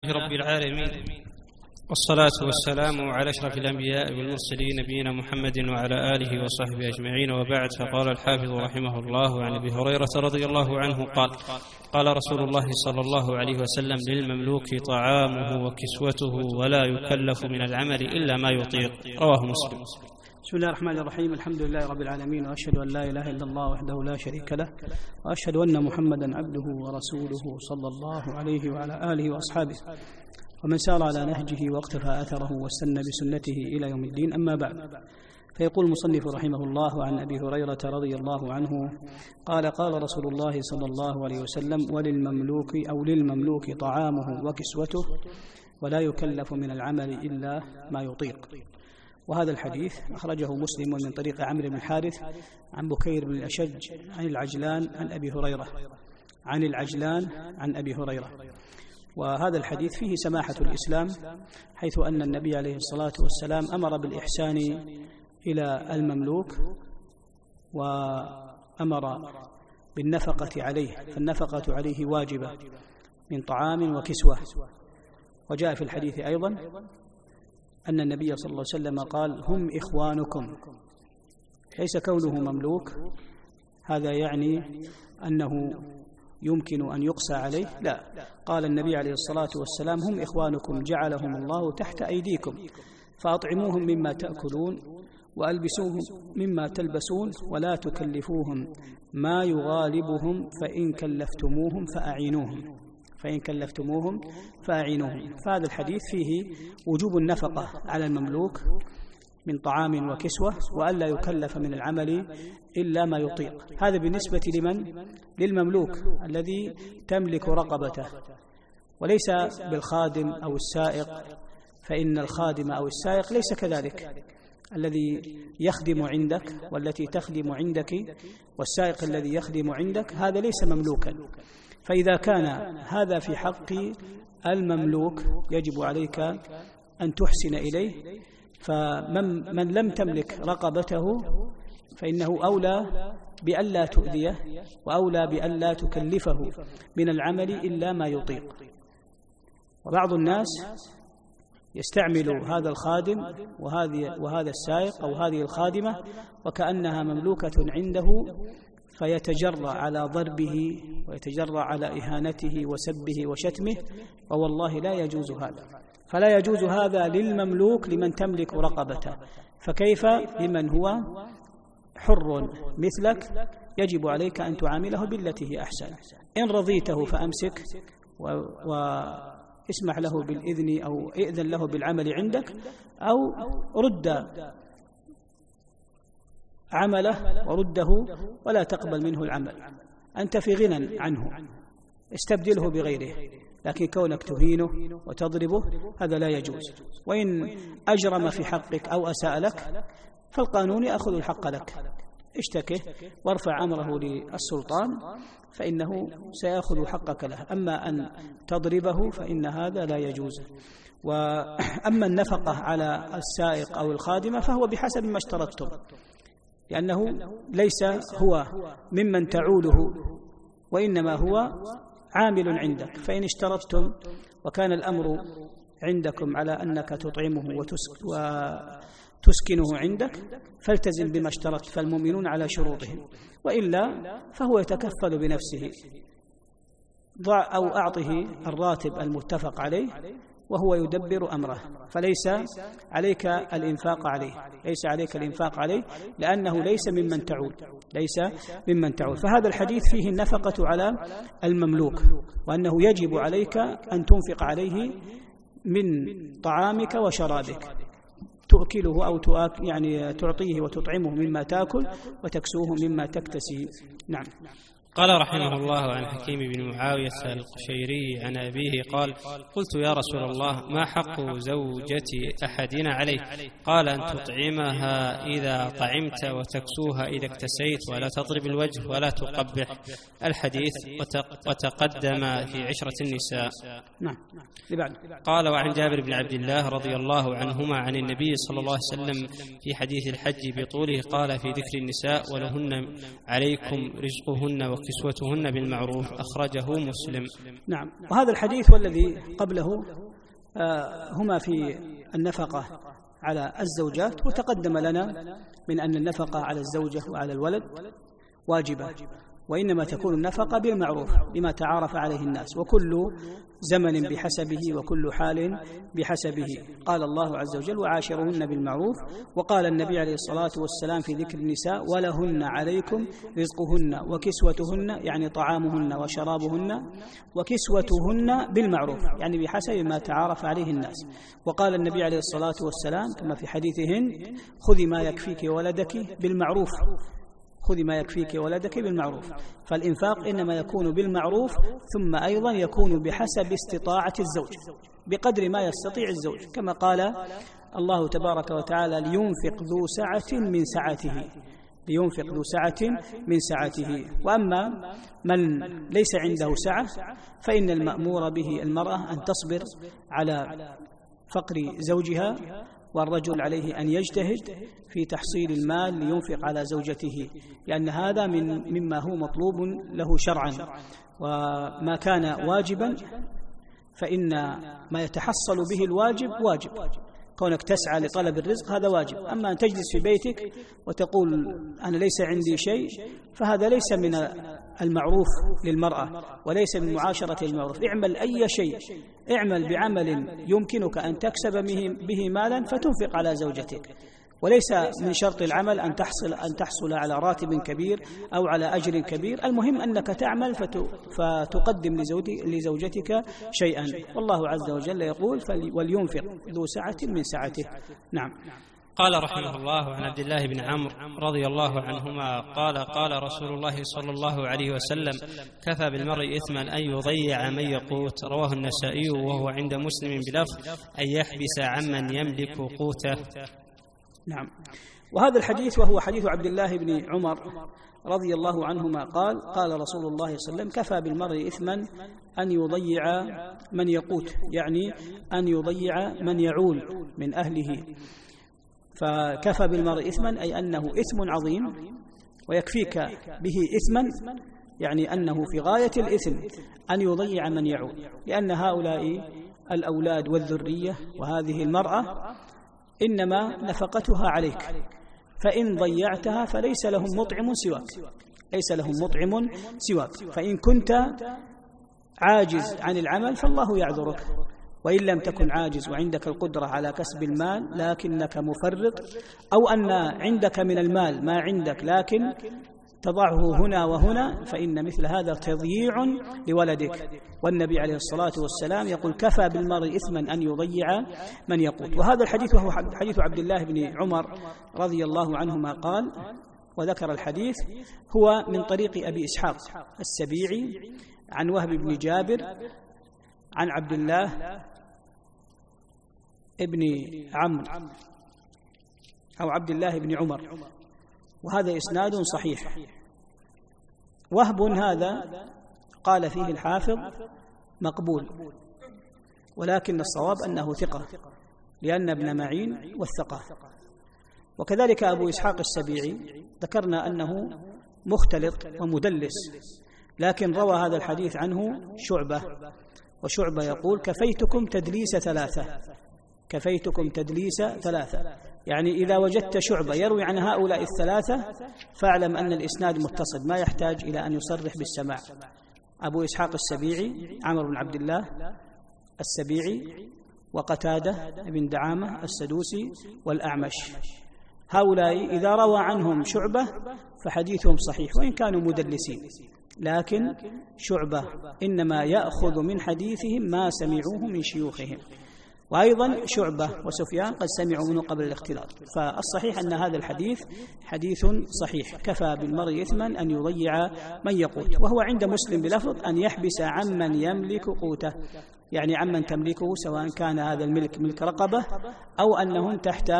رب العالمين، والصلاة والسلام على أشرف الأنبياء والمرسلين نبينا محمد وعلى آله وصحبه أجمعين، وبعد. فقال الحافظ رحمه الله عن أبي هريرة رضي الله عنه قال رسول الله صلى الله عليه وسلم: للمملوك طعامه وكسوته ولا يكلف من العمل إلا ما يطيق. رواه مسلم. بسم الله الرحمن الرحيم. الحمد لله رب العالمين، وأشهد أن لا إله إلا الله وحده لا شريك له، وأشهد أن محمدا عبده ورسوله صلى الله عليه وعلى آله وأصحابه ومن سار على نهجه واقتفى أثره واستنى بسنته إلى يوم الدين. أما بعد، فيقول المصنف رحمه الله عن أبي هريرة رضي الله عنه قال رسول الله صلى الله عليه وسلم: للمملوك طعامه وكسوته ولا يكلف من العمل إلا ما يطيق. وهذا الحديث أخرجه مسلم من طريق عمرو بن الحارث عن بكير بن الأشج عن العجلان عن أبي هريرة. وهذا الحديث فيه سماحة الإسلام، حيث أن النبي عليه الصلاة والسلام أمر بالإحسان إلى المملوك وأمر بالنفقة عليه، فالنفقة عليه واجبة من طعام وكسوة. وجاء في الحديث أيضا أن النبي صلى الله عليه وسلم قال: هم إخوانكم. ليس كونه مملوك هذا يعني أنه يمكن أن يقسى عليه، لا، قال النبي عليه الصلاة والسلام: هم إخوانكم جعلهم الله تحت أيديكم، فأطعموهم مما تأكلون وألبسوهم مما تلبسون ولا تكلفوهم ما يغالبهم، فإن كلفتموهم فأعينوهم. فهذا الحديث فيه وجوب النفقة على المملوك من طعام وكسوة، وألا يكلف من العمل إلا ما يطيق. هذا بالنسبة للمملوك الذي تملك رقبته، وليس بالخادم أو السائق، فإن الخادم أو السائق ليس كذلك. الذي يخدم عندك والتي تخدم عندك والسائق الذي يخدم عندك هذا ليس مملوكا. فإذا كان هذا في حق المملوك يجب عليك أن تحسن إليه، فمن لم تملك رقبته فإنه أولى بألا تؤذيه وأولى بألا تكلفه من العمل إلا ما يطيق. وبعض الناس يستعمل هذا الخادم وهذا السائق أو هذه الخادمة وكأنها مملوكة عنده، فيتجرأ على ضربه ويتجرأ على إهانته وسبه وشتمه، ووالله لا يجوز هذا. فلا يجوز هذا للمملوك لمن تملك رقبته، فكيف لمن هو حر مثلك؟ يجب عليك أن تعامله بالتي هي أحسن. إن رضيته فأمسك واسمح له بالإذن أو إذن له بالعمل عندك، أو رد عمله ورده ولا تقبل منه العمل، أنت في غنى عنه، استبدله بغيره. لكن كونك تهينه وتضربه هذا لا يجوز. وإن أجرم في حقك أو أساء لك فالقانون يأخذ الحق لك، اشتكه وارفع أمره للسلطان فإنه سيأخذ حقك له. أما أن تضربه فإن هذا لا يجوز. وأما النفقة على السائق أو الخادمة فهو بحسب ما اشترطتم، لأنه ليس هو ممن تعوله، وإنما هو عامل عندك. فإن اشترطتم وكان الأمر عندكم على أنك تطعمه وتسكنه عندك فالتزم بما اشترطت، فالمؤمنون على شروطهم، وإلا فهو يتكفل بنفسه. ضع أو أعطه الراتب المتفق عليه وهو يدبر أمره، فليس عليك الإنفاق عليه، لأنه ليس ممن تعول. فهذا الحديث فيه النفقة على المملوك، وأنه يجب عليك أن تنفق عليه من طعامك وشرابك، تؤكله أو يعني تعطيه وتطعمه مما تأكل وتكسوه مما تكتسي. نعم. قال رحمه الله عن حكيم بن معاوية القشيري عن أبيه قال: قلت: يا رسول الله، ما حق زوجة أحدنا عليه؟ قال: أن تطعمها إذا طعمت وتكسوها إذا اكتسيت، ولا تضرب الوجه ولا تقبح. الحديث وتقدم في عشرة النساء. نعم. قال: وعن جابر بن عبد الله رضي الله عنهما عن النبي صلى الله عليه وسلم في حديث الحج بطوله قال في ذكر النساء: ولهن عليكم رزقهن وكسوتهن بالمعروف. أخرجه مسلم. نعم. وهذا الحديث والذي قبله هما في النفقة على الزوجات، وتقدم لنا من أن النفقة على الزوجة وعلى الولد واجبة، وإنما تكون النفقة بالمعروف بما تعارف عليه الناس، وكل زمن بحسبه وكل حال بحسبه. قال الله عز وجل: وعاشرهن بالمعروف. وقال النبي عليه الصلاة والسلام في ذكر النساء: ولهن عليكم رزقهن وكسوتهن، يعني طعامهن وشرابهن، وكسوتهن بالمعروف، يعني بحسب ما تعارف عليه الناس. وقال النبي عليه الصلاة والسلام كما في حديثهن: خذي ما يكفيك ولدك بالمعروف، خذي ما يكفيك ولدك بالمعروف. فالإنفاق إنما يكون بالمعروف، ثم أيضا يكون بحسب استطاعة الزوج، بقدر ما يستطيع الزوج، كما قال الله تبارك وتعالى: لينفق ذو سعة من سعته، لينفق ذو سعة من سعته. وأما من ليس عنده سعة فإن المأمور به المرأة أن تصبر على فقر زوجها، والرجل عليه أن يجتهد في تحصيل المال لينفق على زوجته، لأن هذا مما هو مطلوب له شرعا. وما كان واجبا فإن ما يتحصل به الواجب واجب، كونك تسعى لطلب الرزق هذا واجب. أما أن تجلس في بيتك وتقول أنا ليس عندي شيء، فهذا ليس من المعروف للمرأة وليس من معاشرة المعروف. اعمل أي شيء، اعمل بعمل يمكنك أن تكسب به مالا فتنفق على زوجتك، وليس من شرط العمل أن تحصل على راتب كبير أو على أجر كبير. المهم أنك تعمل فتقدم لزوجتك شيئا. والله عز وجل يقول: ولينفق ذو سعة من سعته. نعم. قال رحمه الله: عن عبد الله بن عمرو رضي الله عنهما قال: قال رسول الله صلى الله عليه وسلم: كفى بالمرء إثما أن يضيع من يقوت. رواه النسائي، وهو عند مسلم بلفظ: أن يحبس عمن يملك قوته. نعم. وهذا الحديث وهو حديث عبد الله بن عمر رضي الله عنهما قال: قال رسول الله صلى الله عليه وسلم: كفى بالمرء إثما أن يضيع من يقوت، يعني أن يضيع من يعول من أهله. فكفى بالمرء إثما أي أنه إثم عظيم، ويكفيك به إثما يعني أنه في غاية الإثم أن يضيع من يعول، لأن هؤلاء الأولاد والذرية وهذه المرأة إنما نفقتها عليك، فإن ضيعتها فليس لهم مطعم سواك، ليس لهم مطعم سواك. فإن كنت عاجز عن العمل فالله يعذرك، وإن لم تكن عاجز وعندك القدرة على كسب المال لكنك مفرط، أو أن عندك من المال ما عندك لكن تضعه هنا وهنا، فإن مثل هذا تضييع لولدك. والنبي عليه الصلاة والسلام يقول: كفى بالمرء إثما أن يضيع من يقوت. وهذا الحديث وهو حديث عبد الله بن عمر رضي الله عنهما قال، وذكر الحديث هو من طريق أبي إسحاق السبيعي عن وهب بن جابر عن عبد الله ابن عمرو أو عبد الله بن عمر، وهذا إسناد صحيح. وهب هذا قال فيه الحافظ مقبول، ولكن الصواب أنه ثقة، لأن ابن معين والثقة. وكذلك أبو إسحاق السبيعي ذكرنا أنه مختلط ومدلس، لكن روى هذا الحديث عنه شعبة، وشعبة يقول: كفيتكم تدليس ثلاثة، كفيتكم تدليس ثلاثة، يعني إذا وجدت شعبة يروي عن هؤلاء الثلاثة فاعلم أن الإسناد متصل، ما يحتاج إلى أن يصرح بالسماع. أبو إسحاق السبيعي عمرو بن عبد الله السبيعي، وقتادة بن دعامة السدوسي، والأعمش، هؤلاء إذا روى عنهم شعبة فحديثهم صحيح وإن كانوا مدلسين، لكن شعبة إنما يأخذ من حديثهم ما سمعوه من شيوخهم، وأيضا شعبة وسفيان قد سمعوا منه قبل الاختلاط. فالصحيح أن هذا الحديث حديث صحيح. كفى بالمرء إثما أن يضيع من يقوت. وهو عند مسلم بلفظ: أن يحبس عمن يملك قوته، يعني عمن تملكه، سواء كان هذا الملك ملك رقبة أو أنهم تحت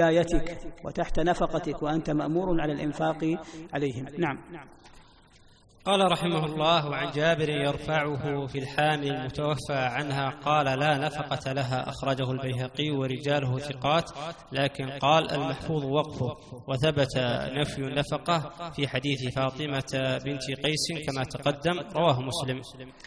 ولايتك وتحت نفقتك وأنت مأمور على الإنفاق عليهم. نعم. قال رحمه الله: وعن جابر يرفعه في الحامل المتوفى عنها قال: لا نفقة لها، أخرجه البيهقي ورجاله ثقات، لكن قال المحفوظ وقفه، وثبت نفي النفقة في حديث فاطمة بنت قيس كما تقدم، رواه مسلم.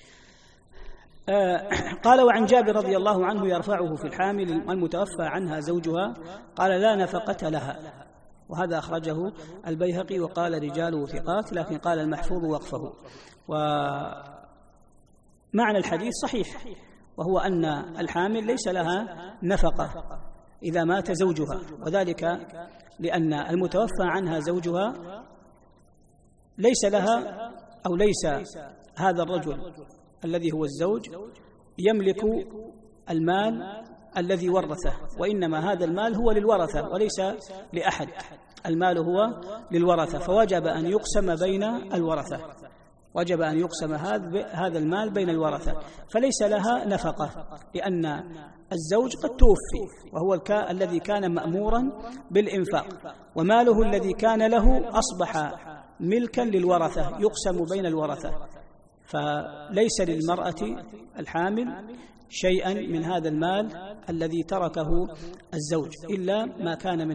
قال: وعن جابر رضي الله عنه يرفعه في الحامل المتوفى عنها زوجها قال: لا نفقة لها، وهذا أخرجه البيهقي وقال رجاله ثقات، لكن قال المحفوظ وقفه. ومعنى الحديث صحيح، وهو أن الحامل ليس لها نفقة إذا مات زوجها، وذلك لأن المتوفى عنها زوجها ليس لها أو ليس هذا الرجل الذي هو الزوج يملك المال الذي ورثه، وإنما هذا المال هو للورثة وليس لأحد، المال هو للورثة، فوجب أن يقسم بين الورثة، وجب أن يقسم هذا المال بين الورثة، فليس لها نفقة، لأن الزوج قد توفي وهو الذي كان مأمورا بالإنفاق، وماله الذي كان له أصبح ملكا للورثة يقسم بين الورثة، فليس للمرأة الحامل شيئا من هذا المال الذي تركه الزوج إلا ما كان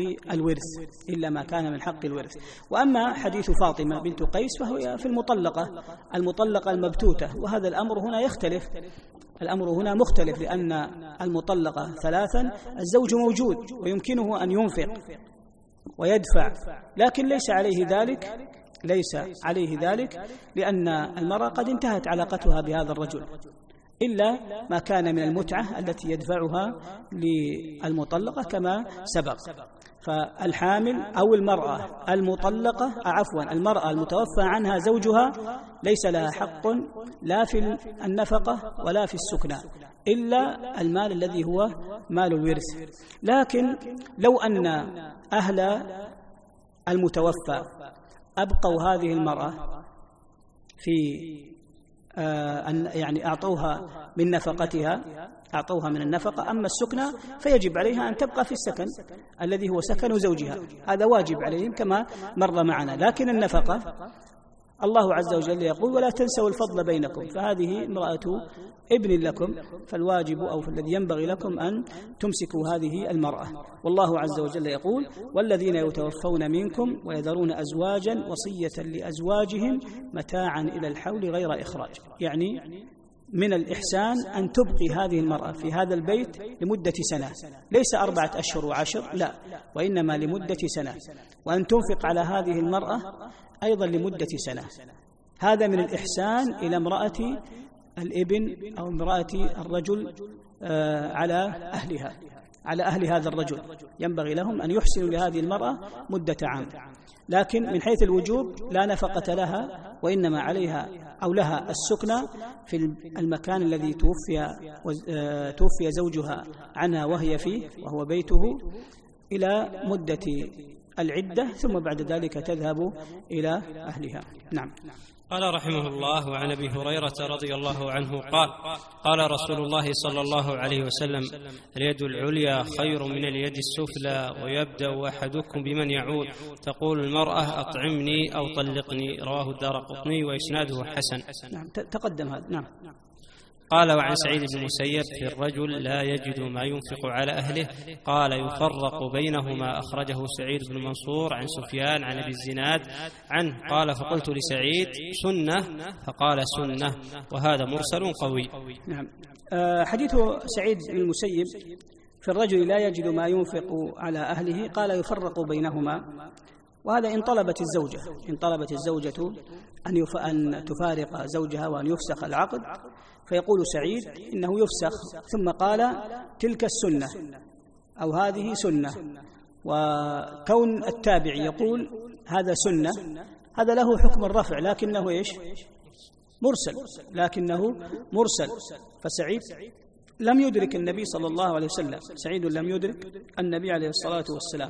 من حق الورث. وأما حديث فاطمة بنت قيس فهو في المطلقة المبتوتة، وهذا الأمر هنا يختلف، الأمر هنا مختلف، لأن المطلقة ثلاثا الزوج موجود ويمكنه أن ينفق ويدفع، لكن ليس عليه ذلك لأن المرأة قد انتهت علاقتها بهذا الرجل، إلا ما كان من المتعة التي يدفعها للمطلقة كما سبق. فالحامل أو المرأة المرأة المتوفى عنها زوجها ليس لها حق لا في النفقة ولا في السكنى إلا المال الذي هو مال الورث. لكن لو أن أهل المتوفى أبقوا هذه المرأة في يعني أعطوها من نفقتها، أعطوها من النفقة، أما السكنى فيجب عليها أن تبقى في السكن الذي هو سكن زوجها، هذا واجب عليهم كما مر معنا. لكن النفقة الله عز وجل يقول: ولا تنسوا الفضل بينكم، فهذه امرأة ابن لكم، فالواجب أو فالذي ينبغي لكم أن تمسكوا هذه المرأة. والله عز وجل يقول: والذين يتوفون منكم ويذرون أزواجا وصية لأزواجهم متاعا إلى الحول غير إخراج، يعني من الإحسان أن تبقي هذه المرأة في هذا البيت لمدة سنة، ليس 4 أشهر و10، لا، وإنما لمدة سنة، وأن تنفق على هذه المرأة أيضا لمدة سنة. هذا من الإحسان إلى امرأة الابن أو امرأة الرجل على أهل هذا الرجل، ينبغي لهم أن يحسنوا لهذه المرأة مدة عام. لكن من حيث الوجوب لا نفقة لها، وإنما عليها أو لها السكنى في المكان الذي توفي زوجها عنها وهي فيه، وهو بيته، إلى مدة العدة، ثم بعد ذلك تذهب إلى أهلها. نعم. قال رحمه الله: وعن أبي هريرة رضي الله عنه قال: قال رسول الله صلى الله عليه وسلم: اليد العليا خير من اليد السفلى، ويبدأ أحدكم بمن يعود، تقول المرأة: أطعمني أو طلقني، رواه الدارقطني وإسناده حسن. نعم، تقدم هذا. نعم. قال: وعن سعيد بن المسيب في الرجل لا يجد ما ينفق على أهله، قال: يفرق بينهما، أخرجه سعيد بن منصور عن سفيان عن أبي الزناد عنه قال: فقلت لسعيد: سنة؟ فقال: سنة، وهذا مرسل قوي. نعم. حديث سعيد بن المسيب في الرجل لا يجد ما ينفق على أهله قال: يفرق بينهما، وهذا إن طلبت الزوجة أن تفارق زوجها وأن يفسخ العقد، فيقول سعيد إنه يفسخ، ثم قال: تلك السنة أو هذه سنة. وكون التابع يقول هذا سنة، هذا له حكم الرفع، لكنه مرسل. فسعيد لم يدرك النبي صلى الله عليه وسلم، سعيد لم يدرك النبي عليه الصلاة والسلام،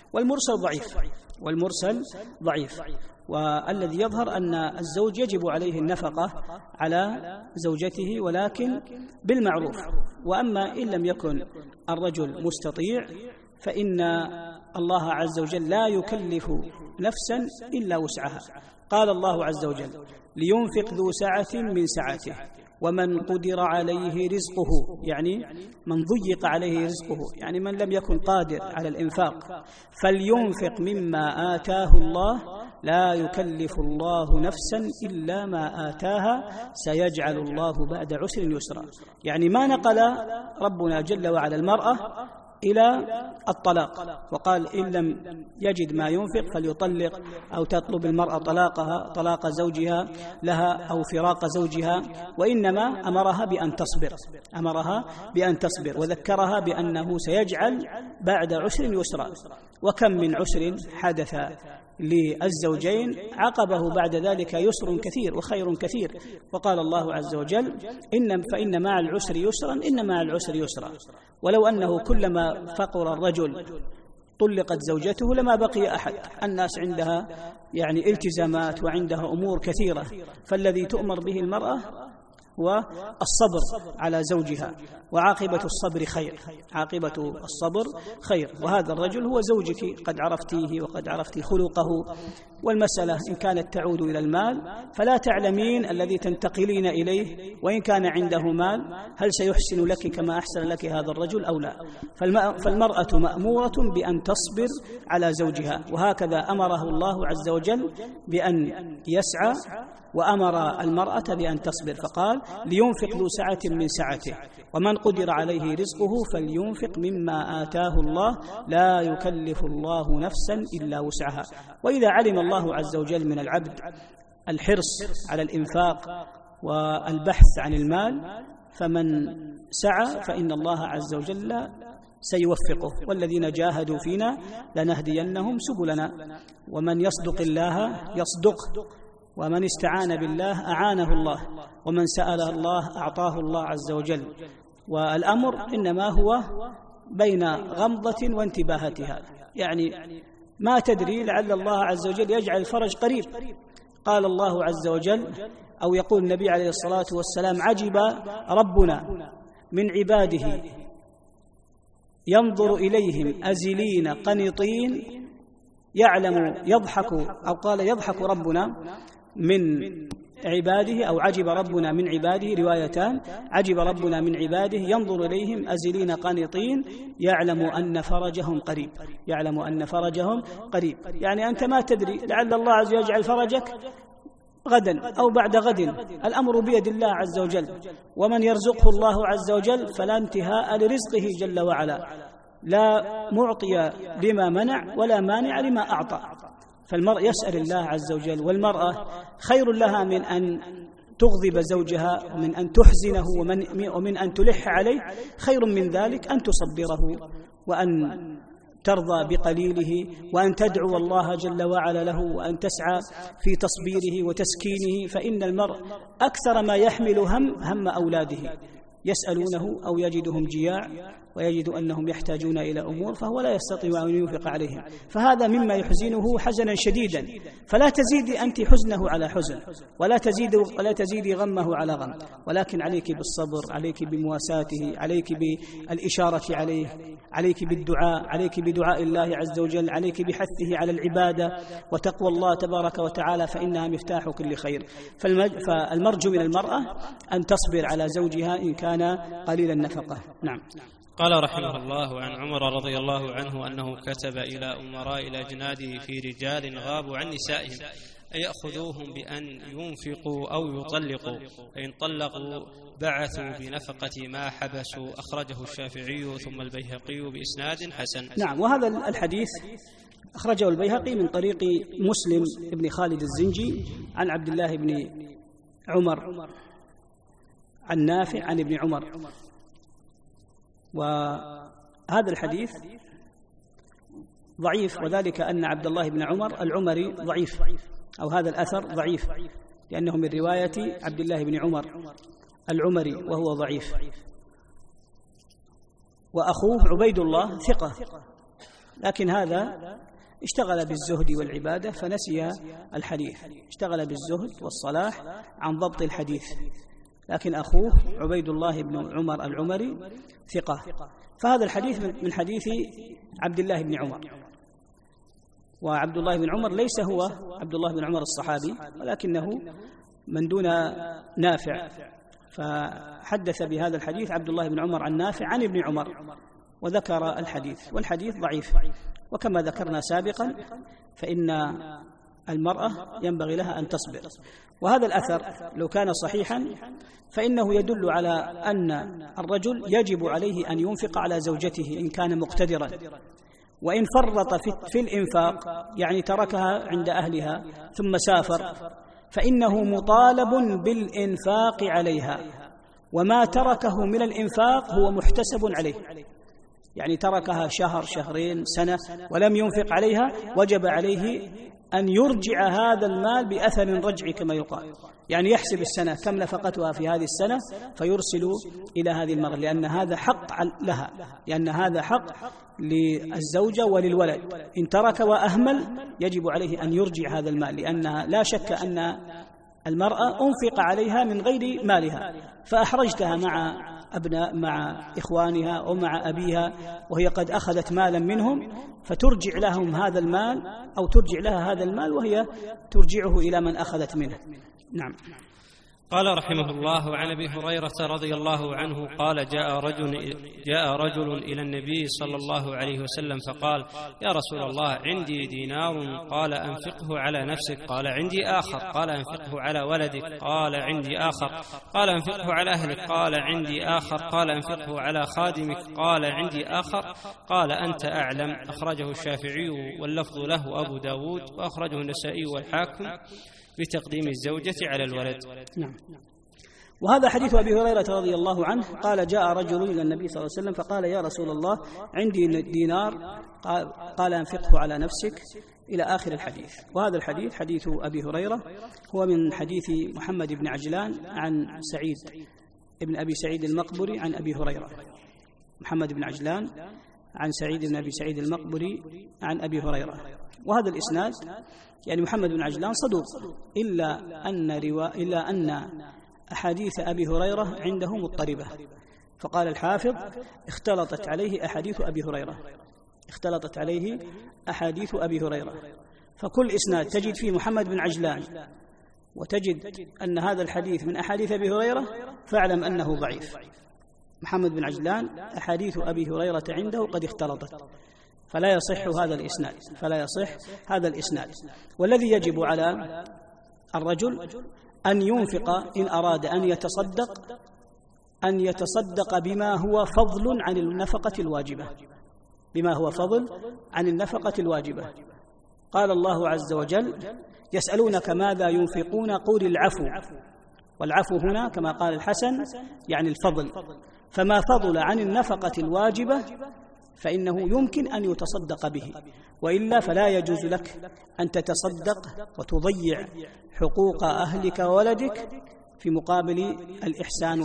والمرسل ضعيف. والذي يظهر أن الزوج يجب عليه النفقة على زوجته، ولكن بالمعروف. وأما إن لم يكن الرجل مستطيع فإن الله عز وجل لا يكلف نفسا إلا وسعها. قال الله عز وجل: لينفق ذو سعة من سعته ومن قدر عليه رزقه، يعني من ضيق عليه رزقه، يعني من لم يكن قادر على الإنفاق، فلينفق مما آتاه الله لا يكلف الله نفسا إلا ما آتاها سيجعل الله بعد عسر يسرا. يعني ما نقل ربنا جل وعلا المرأة إلى الطلاق، وقال: إن لم يجد ما ينفق فليطلق، أو تطلب المرأة طلاق زوجها لها أو فراق زوجها، وإنما أمرها بأن تصبر وذكرها بأنه سيجعل بعد عسر يسرا. وكم من عسر حدث للزوجين عقبه بعد ذلك يسر كثير وخير كثير. وقال الله عز وجل: فإن مع العسر يسرا، إن مع العسر يسرا. ولو أنه كلما فقر الرجل طلقت زوجته لما بقي أحد. الناس عندها يعني التزامات وعندها أمور كثيرة، فالذي تؤمر به المرأة هو الصبر على زوجها، وعاقبة الصبر خير، عاقبة الصبر خير. وهذا الرجل هو زوجك، قد عرفتيه وقد عرفت خلقه. والمسألة إن كانت تعود إلى المال فلا تعلمين الذي تنتقلين إليه، وإن كان عنده مال هل سيحسن لك كما أحسن لك هذا الرجل أو لا. فالمرأة مأمورة بأن تصبر على زوجها، وهكذا أمره الله عز وجل بأن يسعى، وأمر المرأة بأن تصبر، فقال: لينفق ذو سعة من سعته ومن قدر عليه رزقه فلينفق مما آتاه الله لا يكلف الله نفسا إلا وسعها. وإذا علم الله عز وجل من العبد الحرص على الإنفاق والبحث عن المال، فمن سعى فإن الله عز وجل سيوفقه. والذين جاهدوا فينا لنهدينهم سبلنا، ومن يصدق الله يصدق، ومن استعان بالله أعانه الله، ومن سأل الله أعطاه الله عز وجل. والأمر إنما هو بين غمضة وانتباهتها، يعني ما تدري، لعل الله عز وجل يجعل الفرج قريب. قال الله عز وجل، أو يقول النبي عليه الصلاة والسلام: عجب ربنا من عباده ينظر إليهم أزلين قنطين يضحك، أو قال: يضحك ربنا من عباده، أو عجب ربنا من عباده، روايتان: عجب ربنا من عباده ينظر إليهم أزلين قانطين يعلم أن فرجهم قريب، يعلم أن فرجهم قريب. يعني أنت ما تدري، لعل الله عز وجل يجعل فرجك غدا أو بعد غد، الأمر بيد الله عز وجل. ومن يرزقه الله عز وجل فلا انتهاء لرزقه جل وعلا، لا معطي لما منع ولا مانع لما أعطى. فالمرء يسأل الله عز وجل، والمرأة خير لها من أن تغضب زوجها ومن أن تحزنه ومن أن تلح عليه، خير من ذلك أن تصبره وأن ترضى بقليله، وأن تدعو الله جل وعلا له، وأن تسعى في تصبيره وتسكينه. فإن المرء أكثر ما يحمل هم أولاده، يسألونه أو يجدهم جياع ويجد أنهم يحتاجون إلى أمور، فهو لا يستطيع أن ينفق عليهم، فهذا مما يحزنه حزنا شديدا. فلا تزيدي أنت حزنه على حزن، ولا تزيدي غمه على غم، ولكن عليك بالصبر، عليك بمواساته، عليك بالإشارة عليه، عليك بالدعاء، عليك بدعاء الله عز وجل، عليك بحثه على العبادة وتقوى الله تبارك وتعالى، فإنها مفتاح كل خير. فالمرجو من المرأة أن تصبر على زوجها إن كان قليل النفقة. نعم. قال رحمه الله: عن عمر رضي الله عنه أنه كتب إلى أمراء الأجناد في رجال غابوا عن نسائهم أن يأخذوهم بأن ينفقوا أو يطلقوا، فإن طلقوا بعثوا بنفقة ما حبسوا. أخرجه الشافعي ثم البيهقي بإسناد حسن. نعم. وهذا الحديث أخرجه البيهقي من طريق مسلم بن خالد الزنجي عن عبد الله بن عمر عن نافع عن ابن عمر. وهذا الحديث ضعيف، وذلك أن عبد الله بن عمر العمري ضعيف، أو هذا الأثر ضعيف لأنه من رواية عبد الله بن عمر العمري وهو ضعيف. وأخوه عبيد الله ثقة، لكن هذا اشتغل بالزهد والعبادة فنسي الحديث، اشتغل بالزهد والصلاح عن ضبط الحديث، لكن أخوه عبيد الله بن عمر العمري ثقة. فهذا الحديث من حديث عبد الله بن عمر، وعبد الله بن عمر ليس هو عبد الله بن عمر الصحابي، ولكنه من دون نافع، فحدث بهذا الحديث عبد الله بن عمر عن نافع عن ابن عمر وذكر الحديث، والحديث ضعيف. وكما ذكرنا سابقا فإن المرأة ينبغي لها أن تصبر، وهذا الأثر لو كان صحيحا فإنه يدل على أن الرجل يجب عليه أن ينفق على زوجته إن كان مقتدرا، وإن فرط في الإنفاق يعني تركها عند أهلها ثم سافر فإنه مطالب بالإنفاق عليها، وما تركه من الإنفاق هو محتسب عليه. يعني تركها شهر شهرين سنة ولم ينفق عليها، وجب عليه أن يرجع هذا المال بأثر رجعي كما يقال، يعني يحسب السنة كم نفقتها في هذه السنة فيرسل إلى هذه المرأة، لأن هذا حق لها، لأن هذا حق للزوجة وللولد. إن ترك وأهمل يجب عليه أن يرجع هذا المال، لأنها لا شك أن المرأة أنفق عليها من غير مالها، فأحرجتها مع إخوانها ومع أبيها وهي قد أخذت مالا منهم، فترجع لهم هذا المال أو ترجع لها هذا المال وهي ترجعه إلى من أخذت منه. نعم. قال رحمه الله: عن أبي هريرة رضي الله عنه قال: جاء رجل إلى النبي صلى الله عليه وسلم فقال: يا رسول الله، عندي دينار. قال: أنفقه على نفسك. قال: عندي آخر. قال: أنفقه على ولدك. قال: عندي آخر. قال: أنفقه على أهلك. قال: عندي آخر. قال: أنفقه على خادمك. قال: عندي آخر. قال: أنت أعلم. أخرجه الشافعي واللفظ له أبو داود، وأخرجه النسائي والحاكم بتقديم الزوجة على الولد. نعم. وهذا حديث أبي هريرة رضي الله عنه قال: جاء رجل إلى النبي صلى الله عليه وسلم فقال: يا رسول الله، عندي دينار. قال: أنفقه على نفسك، إلى آخر الحديث. وهذا الحديث حديث أبي هريرة هو من حديث محمد بن عجلان عن سعيد ابن أبي سعيد المقبري عن أبي هريرة. محمد بن عجلان عن سعيد بن أبي سعيد المقبري عن أبي هريرة. وهذا الإسناد يعني محمد بن عجلان صدوق، إلا أن أحاديث أبي هريرة عنده مضطربة، فقال الحافظ: اختلطت عليه أحاديث أبي هريرة، اختلطت عليه أحاديث أبي هريرة. فكل إسناد تجد فيه محمد بن عجلان وتجد أن هذا الحديث من أحاديث أبي هريرة، فاعلم أنه ضعيف. محمد بن عجلان أحاديث أبي هريرة عنده قد اختلطت، فلا يصح هذا الإسناد. والذي يجب على الرجل أن ينفق إن أراد أن يتصدق بما هو فضل عن النفقة الواجبة، قال الله عز وجل: يسألونك ماذا ينفقون قل العفو. والعفو هنا كما قال الحسن يعني الفضل، فما فضل عن النفقة الواجبة فإنه يمكن أن يتصدق به، وإلا فلا يجوز لك أن تتصدق وتضيع حقوق أهلك وولدك في مقابل الإحسان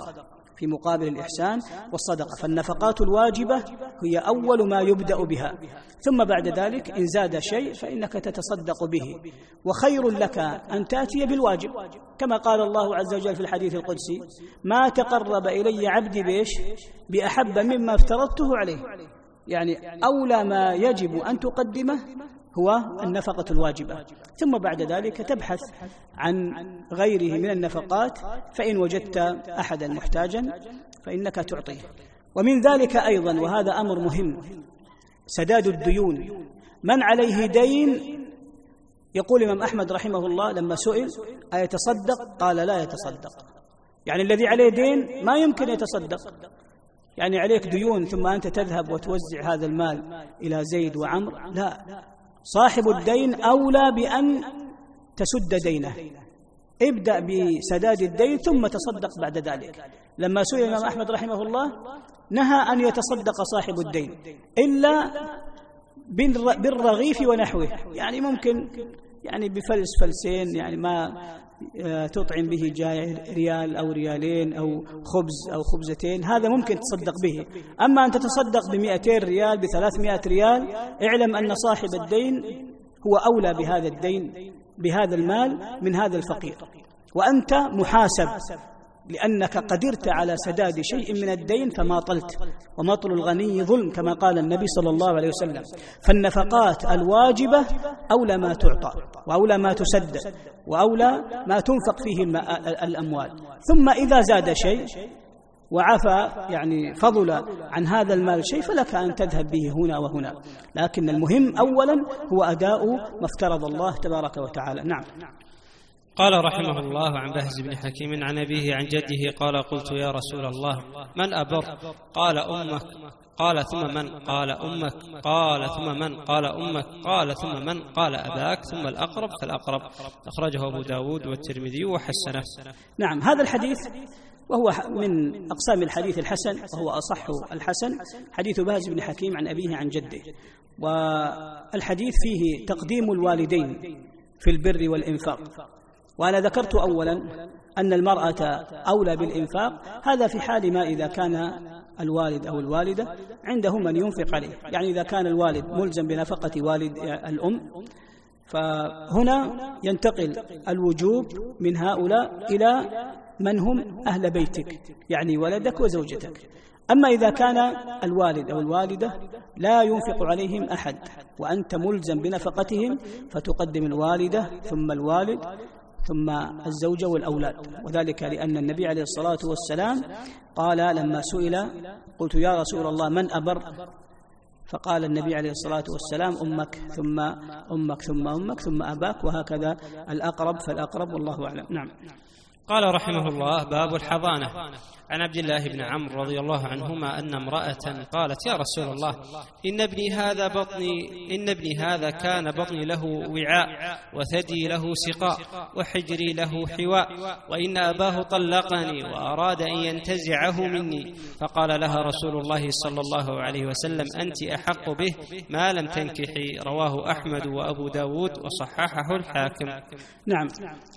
والصدقة. فالنفقات الواجبة هي أول ما يبدأ بها، ثم بعد ذلك إن زاد شيء فإنك تتصدق به، وخير لك أن تأتي بالواجب، كما قال الله عز وجل في الحديث القدسي: ما تقرب إلي عبدي بأحب مما افترضته عليه. يعني أولى ما يجب أن تقدمه هو النفقة الواجبة، ثم بعد ذلك تبحث عن غيره من النفقات، فإن وجدت أحدا محتاجا فإنك تعطيه. ومن ذلك أيضا، وهذا أمر مهم، سداد الديون. من عليه دين، يقول الإمام أحمد رحمه الله لما سئل: أيتصدق؟ قال: لا يتصدق. يعني الذي عليه دين ما يمكن يتصدق، يعني عليك ديون ثم أنت تذهب وتوزع هذا المال إلى زيد وعمر، لا، صاحب الدين أولى بأن تسد دينه، ابدأ بسداد الدين ثم تصدق بعد ذلك. لما سئل الإمام أحمد رحمه الله نهى أن يتصدق صاحب الدين إلا بالرغيف ونحوه، يعني ممكن يعني بفلس فلسين، يعني ما تطعم به ريال أو ريالين أو خبز أو خبزتين، هذا ممكن تصدق به. أما أن تتصدق ب200 ريال ب300 ريال، اعلم أن صاحب الدين هو أولى بهذا الدين بهذا المال من هذا الفقير، وأنت محاسب لأنك قدرت على سداد شيء من الدين فماطلت، ومطل الغني ظلم كما قال النبي صلى الله عليه وسلم. فالنفقات الواجبة أولى ما تعطى وأولى ما تسدد وأولى ما تنفق فيه الأموال. ثم إذا زاد شيء وعفى يعني فضل عن هذا المال شيء فلك أن تذهب به هنا وهنا، لكن المهم أولا هو أداء ما افترض الله تبارك وتعالى. نعم. قال رحمه الله عن بهز بن حكيم عن أبيه عن جده قال قلت يا رسول الله من أبر؟ قال أمك. قال ثم من؟ قال أمك. قال ثم من؟ قال أمك. قال ثم من؟ قال أباك. ثم الأقرب فالأقرب. أخرجه أبو داود والترمذي وحسنه. نعم. هذا الحديث وهو من أقسام الحديث الحسن، وهو أصح الحسن، حديث بهز بن حكيم عن أبيه عن جده. والحديث فيه تقديم الوالدين في البر والإنفاق. وأنا ذكرت أولا أن المرأة أولى بالإنفاق، هذا في حال ما إذا كان الوالد أو الوالدة عنده من ينفق عليه، يعني إذا كان الوالد ملزم بنفقة والد الأم فهنا ينتقل الوجوب من هؤلاء إلى من هم أهل بيتك، يعني ولدك وزوجتك. أما إذا كان الوالد أو الوالدة لا ينفق عليهم أحد وأنت ملزم بنفقتهم فتقدم الوالدة ثم الوالد ثم الزوجة والأولاد، وذلك لأن النبي عليه الصلاة والسلام قال لما سئل قلت يا رسول الله من أبر؟ فقال النبي عليه الصلاة والسلام أمك ثم أمك ثم أمك ثم أباك، وهكذا الأقرب فالأقرب، والله أعلم. نعم. قال رحمه الله باب الحضانة. عن عبد الله بن عمرو رضي الله عنهما أن امرأة قالت يا رسول الله إن ابني هذا كان بطني له وعاء وثدي له سقاء وحجري له حواء، وإن أباه طلقني وأراد أن ينتزعه مني، فقال لها رسول الله صلى الله عليه وسلم أنت أحق به ما لم تنكحي. رواه أحمد وأبو داود وصححه الحاكم. نعم.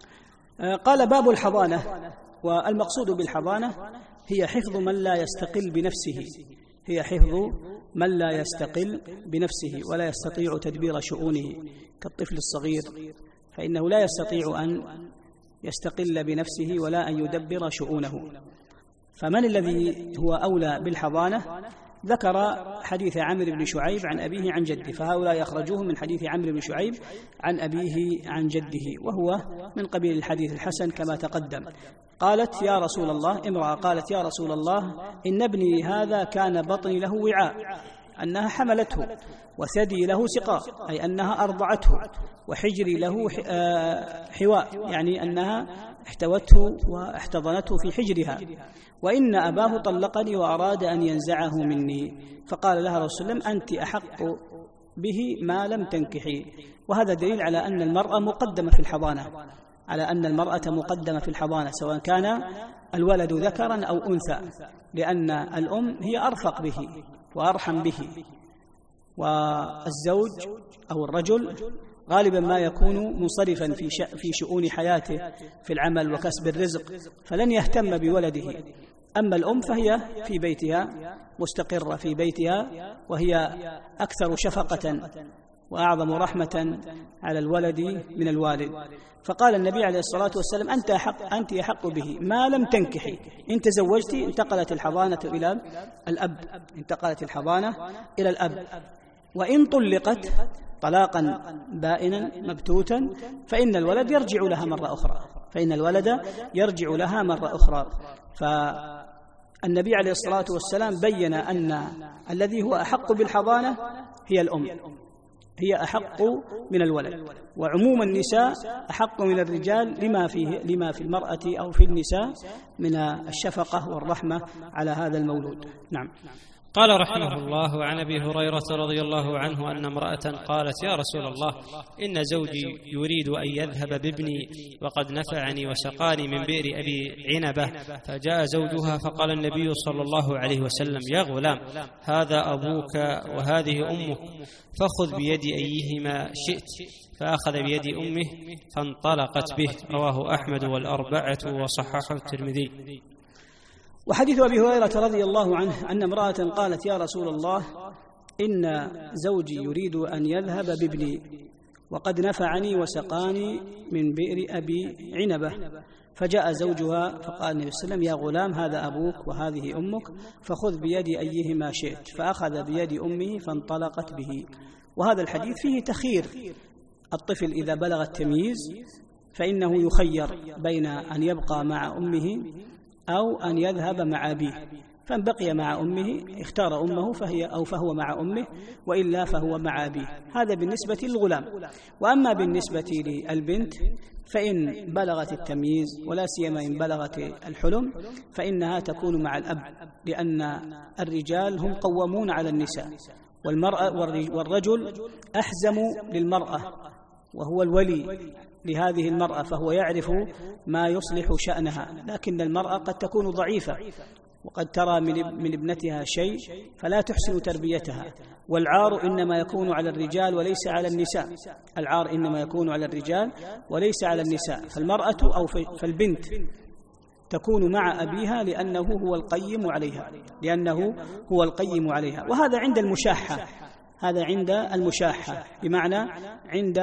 قال باب الحضانة. والمقصود بالحضانة هي حفظ من لا يستقل بنفسه، هي حفظ من لا يستقل بنفسه ولا يستطيع تدبير شؤونه كالطفل الصغير، فإنه لا يستطيع أن يستقل بنفسه ولا أن يدبر شؤونه. فمن الذي هو أولى بالحضانة؟ ذكر حديث عمرو بن شعيب عن أبيه عن جده، فهؤلاء يخرجوه من حديث عمرو بن شعيب عن أبيه عن جده، وهو من قبيل الحديث الحسن كما تقدم. قالت يا رسول الله، امرأة قالت يا رسول الله إن ابني هذا كان بطني له وعاء، أنها حملته، وثدي له سقاء أي أنها أرضعته، وحجري له حواء يعني أنها احتوته واحتضنته في حجرها، وإن أباه طلقني وأراد أن ينزعه مني، فقال لها رسول الله أنت أحق به ما لم تنكحي. وهذا دليل على أن المرأة مقدمة في الحضانة، على أن المرأة مقدمة في الحضانة سواء كان الولد ذكرا أو أنثى، لأن الأم هي أرفق به وأرحم به، والزوج أو الرجل غالبا ما يكون منصرفا في شؤون حياته في العمل وكسب الرزق، فلن يهتم بولده. أما الأم فهي في بيتها مستقرة في بيتها، وهي أكثر شفقة وأعظم رحمة على الولد من الوالد. فقال النبي عليه الصلاة والسلام أنت أحق به ما لم تنكحي. إن تزوجتي انتقلت الحضانة إلى الأب، انتقلت الحضانة إلى الأب. وإن طلقت طلاقا بائنا مبتوتا فإن الولد يرجع لها مرة أخرى، فإن الولد يرجع لها مرة أخرى. فالنبي عليه الصلاة والسلام بين أن الذي هو أحق بالحضانة هي الأم، هي أحق من الولد، وعموم النساء أحق من الرجال لما في المرأة أو في النساء من الشفقة والرحمة على هذا المولود. نعم. قال رحمه الله عن أبي هريرة رضي الله عنه أن امرأة قالت يا رسول الله إن زوجي يريد أن يذهب بابني وقد نفعني وسقاني من بئر أبي عنبة، فجاء زوجها فقال النبي صلى الله عليه وسلم يا غلام هذا أبوك وهذه أمك فخذ بيد أيهما شئت، فأخذ بيد أمه فانطلقت به. رواه أحمد والأربعة وصححه الترمذي. وحديث أبي هريرة رضي الله عنه أن امرأة قالت يا رسول الله إن زوجي يريد أن يذهب بابني وقد نفعني وسقاني من بئر أبي عنبة. فجاء زوجها فقال النبي صلى الله عليه وسلم: يا غلام، هذا أبوك وهذه أمك، فخذ بيد أيهما شئت. فأخذ بيد أمه فانطلقت به. وهذا الحديث فيه تخيير الطفل إذا بلغ التمييز، فإنه يخير بين أن يبقى مع أمه أو أن يذهب مع أبيه. فإن بقي مع أمه اختار أمه فهو مع أمه، وإلا فهو مع أبيه. هذا بالنسبة للغلام. وأما بالنسبة للبنت فإن بلغت التمييز، ولا سيما إن بلغت الحلم، فإنها تكون مع الأب، لأن الرجال هم قوامون على النساء، والرجل أحزم للمرأة وهو الولي لهذه المرأة، فهو يعرف ما يصلح شأنها. لكن المرأة قد تكون ضعيفة، وقد ترى من ابنتها شيء فلا تحسن تربيتها. والعار إنما يكون على الرجال وليس على النساء. العار إنما يكون على الرجال وليس على النساء. فالمرأة أو فالبنت تكون مع أبيها لأنه هو القيم عليها. وهذا عند المشاحة، هذا عند المشاحة، بمعنى عند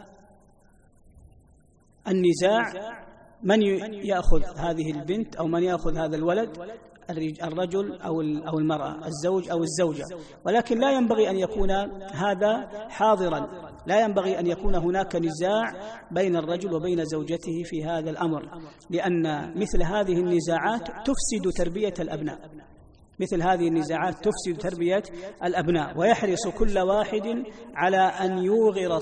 النزاع من يأخذ هذه البنت أو من يأخذ هذا الولد، الرجل أو المرأة، الزوج أو الزوجة. ولكن لا ينبغي أن يكون هذا حاضرا، لا ينبغي أن يكون هناك نزاع بين الرجل وبين زوجته في هذا الأمر، لأن مثل هذه النزاعات تفسد تربية الأبناء. مثل هذه النزاعات تفسد تربية الأبناء، ويحرص كل واحد على أن يوغر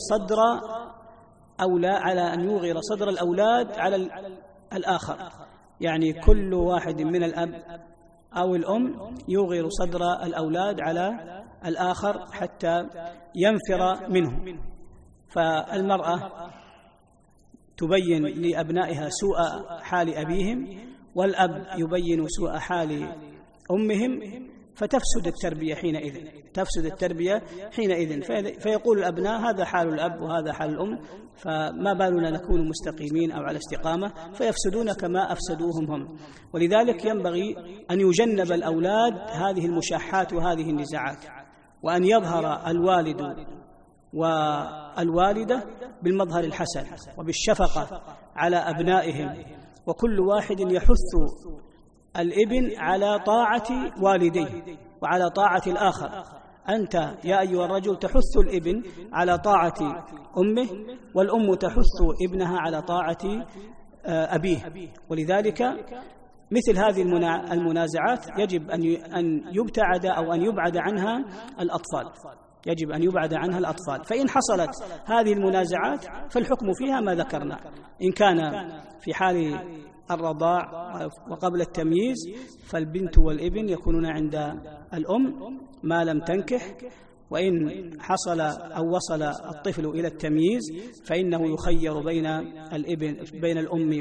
صدر الأولاد على الآخر. يعني كل واحد من الأب أو الأم يوغر صدر الأولاد على الآخر حتى ينفر منه. فالمرأة تبين لأبنائها سوء حال أبيهم، والأب يبين سوء حال أمهم، فتفسد التربية حينئذ. فيقول الأبناء: هذا حال الأب وهذا حال الأم، فما بالنا نكون مستقيمين أو على استقامة، فيفسدون كما أفسدوهم هم. ولذلك ينبغي أن يجنب الأولاد هذه المشاحات وهذه النزاعات، وأن يظهر الوالد والوالدة بالمظهر الحسن وبالشفقة على أبنائهم، وكل واحد يحث الابن على طاعة والديه وعلى طاعة الآخر. أنت يا أيها الرجل تحث الابن على طاعة أمه، والأم تحث ابنها على طاعة أبيه. ولذلك مثل هذه المنازعات يجب أن يبتعد أو أن يبعد عنها الأطفال، يجب أن يبعد عنها الأطفال. فإن حصلت هذه المنازعات فالحكم فيها ما ذكرنا. إن كان في حال الرضاع وقبل التمييز فالبنت والابن يكونون عند الأم ما لم تنكح، وإن حصل أو وصل الطفل إلى التمييز فإنه يخير بين الأم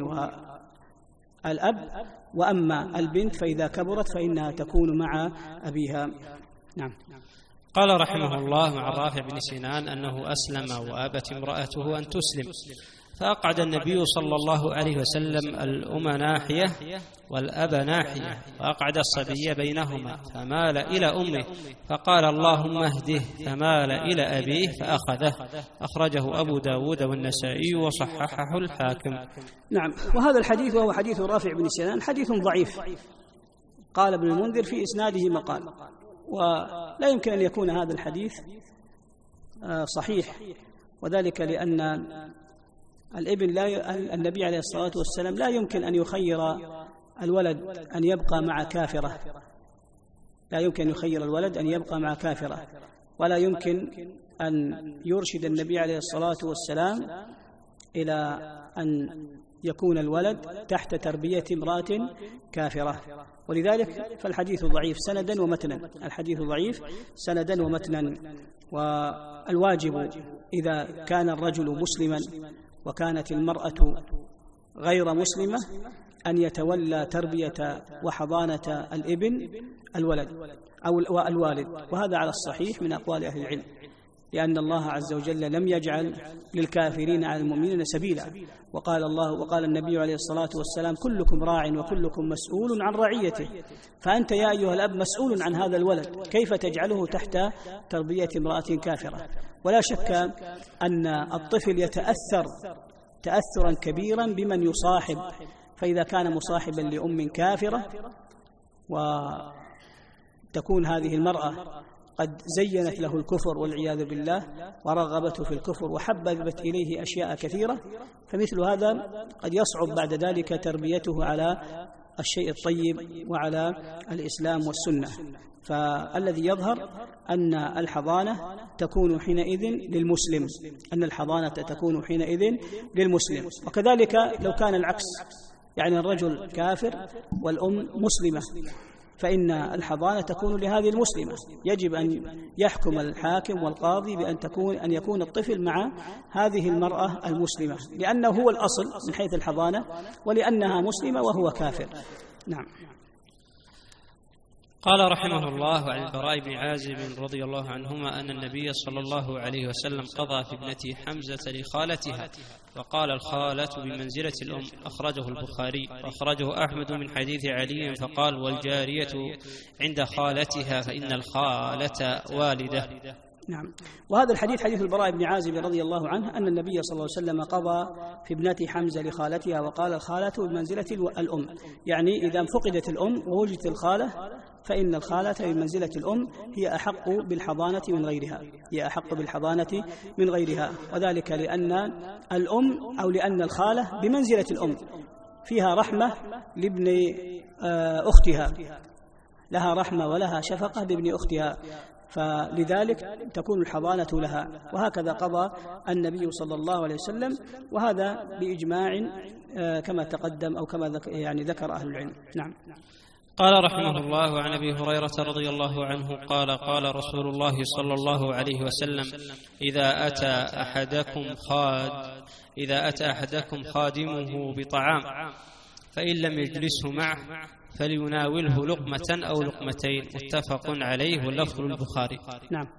والأب. وأما البنت فإذا كبرت فإنها تكون مع أبيها. نعم. قال رحمه الله عن رافع بن سنان أنه أسلم وأبت امرأته أن تسلم، فأقعد النبي صلى الله عليه وسلم الأم ناحية والأب ناحية، وأقعد الصبي بينهما فمال إلى أمه فقال: اللهم اهده، فمال إلى أبيه فأخذه. أخرجه أبو داود والنسائي وصححه الحاكم. نعم. وهذا الحديث وهو حديث رافع بن سنان حديث ضعيف. قال ابن المنذر في إسناده مقال، ولا يمكن أن يكون هذا الحديث صحيح، وذلك لأن الابن النبي عليه الصلاة والسلام لا يمكن أن يخير الولد أن يبقى مع كافرة، لا يمكن أن يخير الولد أن يبقى مع كافرة، ولا يمكن أن يرشد النبي عليه الصلاة والسلام إلى أن يكون الولد تحت تربية امرأة كافرة. ولذلك فالحديث ضعيف سندا ومتنا، الحديث ضعيف سندا ومتنا. والواجب إذا كان الرجل مسلما وكانت المرأة غير مسلمة أن يتولى تربية وحضانة الابن الولد أو الوالد، وهذا على الصحيح من أقوال أهل العلم. لأن الله عز وجل لم يجعل للكافرين على المؤمنين سبيلا. وقال النبي عليه الصلاة والسلام: كلكم راع وكلكم مسؤول عن رعيته. فأنت يا أيها الأب مسؤول عن هذا الولد، كيف تجعله تحت تربية امرأة كافرة؟ ولا شك أن الطفل يتأثر تأثرا كبيرا بمن يصاحب، فإذا كان مصاحبا لأم كافرة وتكون هذه المرأة قد زينت له الكفر والعياذ بالله ورغبته في الكفر وحببت إليه أشياء كثيرة، فمثل هذا قد يصعب بعد ذلك تربيته على الشيء الطيب وعلى الإسلام والسنة. فالذي يظهر أن الحضانة تكون حينئذ للمسلم، وكذلك لو كان العكس، يعني الرجل كافر والأم مسلمة، فإن الحضانة تكون لهذه المسلمة. يجب أن يحكم الحاكم والقاضي أن يكون الطفل مع هذه المرأة المسلمة، لأنه هو الأصل من حيث الحضانة، ولأنها مسلمة وهو كافر. نعم. قال رحمه الله عن البراء بن عازب رضي الله عنهما أن النبي صلى الله عليه وسلم قضى في ابنته حمزة لخالتها، وقال الخالة بمنزلة الأم. أخرجه البخاري وأخرجه أحمد من حديث علي فقال: والجارية عند خالتها فإن الخالة والدة. نعم. وهذا الحديث حديث البراء بن عازب رضي الله عنه أن النبي صلى الله عليه وسلم قضى في ابنته حمزة لخالتها، وقال الخالة بمنزلة الأم، يعني إذا فقدت الأم ووجدت الخالة فإن الخالة بمنزلة الأم هي أحق بالحضانة من غيرها، وذلك لأن الأم أو لأن الخالة بمنزلة الأم، فيها رحمة لابن أختها، لها رحمة ولها شفقة بابن أختها، فلذلك تكون الحضانة لها. وهكذا قضى النبي صلى الله عليه وسلم، وهذا بإجماع كما تقدم أو كما ذكر أهل العلم. نعم. قال رحمه الله عن أبي هريرة رضي الله عنه قال: قال رسول الله صلى الله عليه وسلم: إذا أتى أحدكم خادمه بطعام فإن لم يجلسه معه فليناوله لقمة أو لقمتين. متفق عليه واللفظ البخاري. نعم.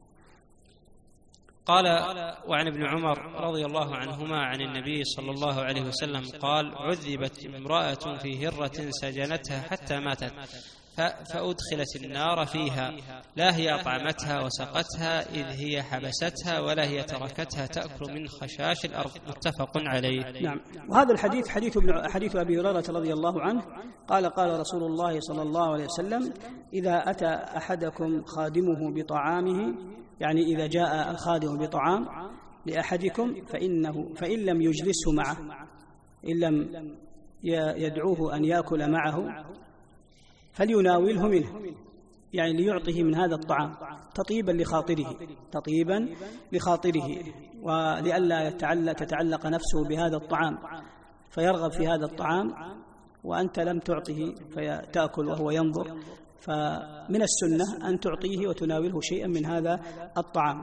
قال: وعن ابن عمر رضي الله عنهما عن النبي صلى الله عليه وسلم قال: عذبت امرأة في هرة سجنتها حتى ماتت فأدخلت النار فيها، لا هي أطعمتها وسقتها إذ هي حبستها ولا هي تركتها تأكل من خشاش الأرض. متفق عليه. نعم. وهذا الحديث حديث أبي هريرة رضي الله عنه قال: قال رسول الله صلى الله عليه وسلم: إذا أتى أحدكم خادمه بطعامه، يعني إذا جاء الخادم بطعام لأحدكم فإن لم يجلسه معه، إن لم يدعوه أن يأكل معه فليناوله منه، يعني ليعطه من هذا الطعام تطيبا لخاطره ولئلا تتعلق نفسه بهذا الطعام فيرغب في هذا الطعام وأنت لم تعطه فتأكل وهو ينظر. فمن السنة أن تعطيه وتناوله شيئا من هذا الطعام.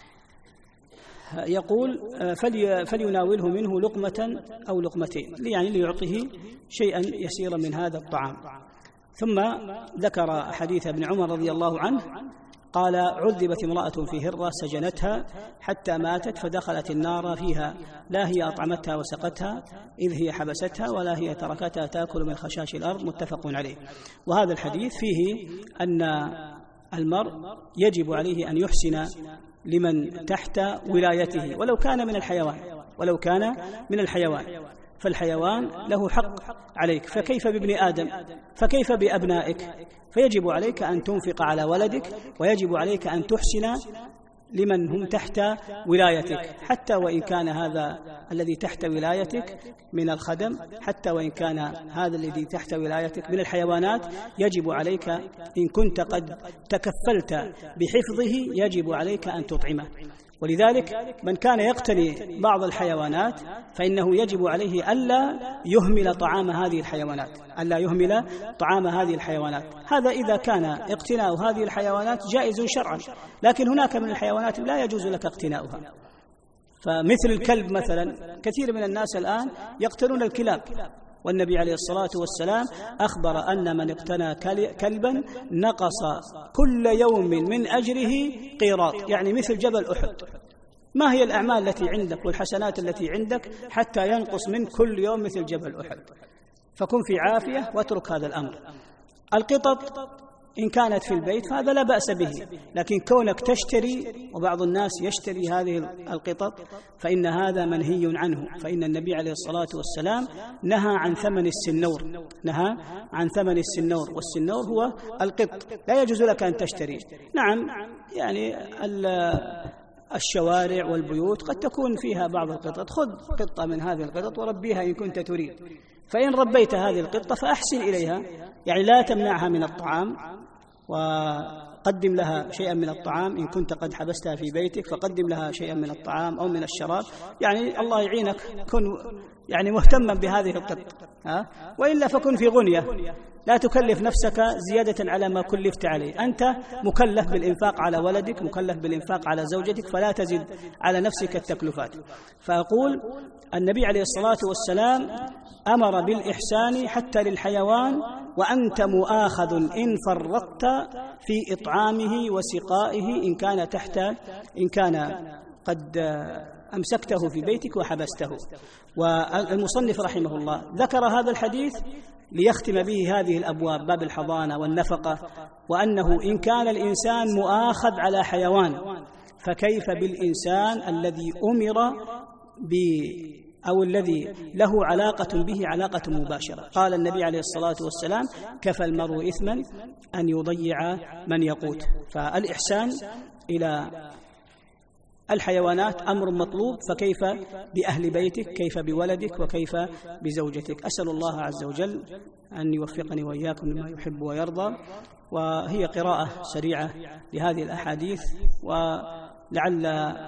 يقول: فليناوله منه لقمة أو لقمتين، يعني ليعطه شيئا يسيرا من هذا الطعام. ثم ذكر حديث ابن عمر رضي الله عنه قال: عذبت امرأة في هرة سجنتها حتى ماتت فدخلت النار فيها، لا هي أطعمتها وسقتها إذ هي حبستها ولا هي تركتها تأكل من خشاش الأرض. متفق عليه. وهذا الحديث فيه أن المرء يجب عليه أن يحسن لمن تحت ولايته ولو كان من الحيوان، فالحيوان له حق عليك، فكيف بابن آدم، فكيف بأبنائك؟ فيجب عليك أن تنفق على ولدك، ويجب عليك أن تحسن لمن هم تحت ولايتك، حتى وإن كان هذا الذي تحت ولايتك من الخدم، حتى وإن كان هذا الذي تحت ولايتك من الحيوانات، يجب عليك إن كنت قد تكفلت بحفظه يجب عليك أن تطعمه. ولذلك من كان يقتني بعض الحيوانات فإنه يجب عليه ألا يهمل طعام هذه الحيوانات. هذا إذا كان اقتناء هذه الحيوانات جائز شرعا، لكن هناك من الحيوانات لا يجوز لك اقتناؤها، فمثل الكلب مثلا، كثير من الناس الآن يقتنون الكلاب والنبي عليه الصلاة والسلام أخبر أن من اقتنى كلبا نقص كل يوم من أجره قيراط، يعني مثل جبل أحد. ما هي الأعمال التي عندك والحسنات التي عندك حتى ينقص من كل يوم مثل جبل أحد؟ فكن في عافية واترك هذا الأمر. القطط إن كانت في البيت فهذا لا بأس به، لكن كونك تشتري، وبعض الناس يشتري هذه القطط، فإن هذا منهي عنه. فإن النبي عليه الصلاة والسلام نهى عن ثمن السنور، نهى عن ثمن السنور، والسنور هو القط، لا يجوز لك أن تشتري. نعم، يعني الشوارع والبيوت قد تكون فيها بعض القطط، خذ قطة من هذه القطط وربيها إن كنت تريد. فإن ربيت هذه القطة فأحسن إليها، يعني لا تمنعها من الطعام، وقدم لها شيئا من الطعام. إن كنت قد حبستها في بيتك فقدم لها شيئا من الطعام أو من الشراب، يعني الله يعينك، كن يعني مهتما بهذه القطة، وإلا فكن في غنية، لا تكلف نفسك زيادة على ما كلفت عليه. أنت مكلف بالإنفاق على ولدك، مكلف بالإنفاق على زوجتك، فلا تزد على نفسك التكلفات. فأقول النبي عليه الصلاة والسلام أمر بالإحسان حتى للحيوان، وأنت مؤاخذ إن فرطت في إطعامه وسقائه إن كان قد أمسكته في بيتك وحبسته. والمصنف رحمه الله ذكر هذا الحديث ليختم به هذه الأبواب، باب الحضانة والنفقة، وأنه إن كان الإنسان مؤاخذ على حيوان فكيف بالإنسان الذي أمر أو الذي له علاقة به علاقة مباشرة. قال النبي عليه الصلاة والسلام: كفى المرء إثما أن يضيع من يقوت. فالإحسان إلى الحيوانات أمر مطلوب، فكيف بأهل بيتك، كيف بولدك، وكيف بزوجتك. أسأل الله عز وجل أن يوفقني وإياكم لما يحب ويرضى. وهي قراءة سريعة لهذه الأحاديث، ولعل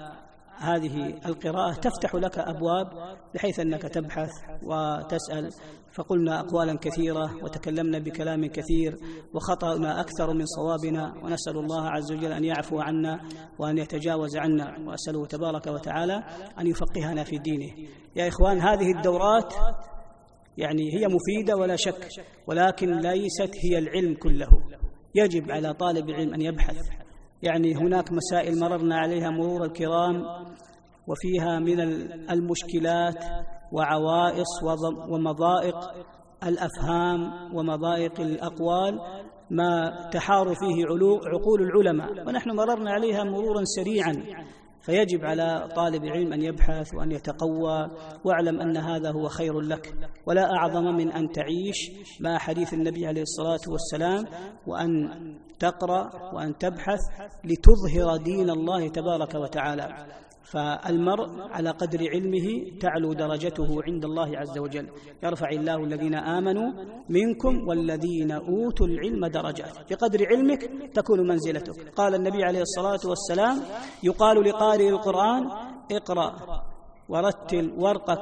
هذه القراءة تفتح لك أبواب بحيث أنك تبحث وتسأل. فقلنا أقوالا كثيرة وتكلمنا بكلام كثير وخطأنا أكثر من صوابنا، ونسأل الله عز وجل أن يعفو عنا وأن يتجاوز عنا، وأسأله تبارك وتعالى أن يفقهنا في دينه. يا إخوان، هذه الدورات يعني هي مفيدة ولا شك، ولكن ليست هي العلم كله. يجب على طالب العلم أن يبحث. يعني هناك مسائل مررنا عليها مرور الكرام، وفيها من المشكلات وعوائص ومضائق الأفهام ومضائق الأقوال ما تحار فيه عقول العلماء، ونحن مررنا عليها مرورا سريعا. فيجب على طالب العلم أن يبحث وأن يتقوى، واعلم أن هذا هو خير لك، ولا أعظم من أن تعيش مع حديث النبي عليه الصلاة والسلام، وأن تقرأ وأن تبحث لتظهر دين الله تبارك وتعالى. فالمرء على قدر علمه تعلو درجته عند الله عز وجل. يرفع الله الذين آمنوا منكم والذين أوتوا العلم درجات. بقدر علمك تكون منزلتك. قال النبي عليه الصلاة والسلام: يقال لقارئ القرآن: اقرأ ورتل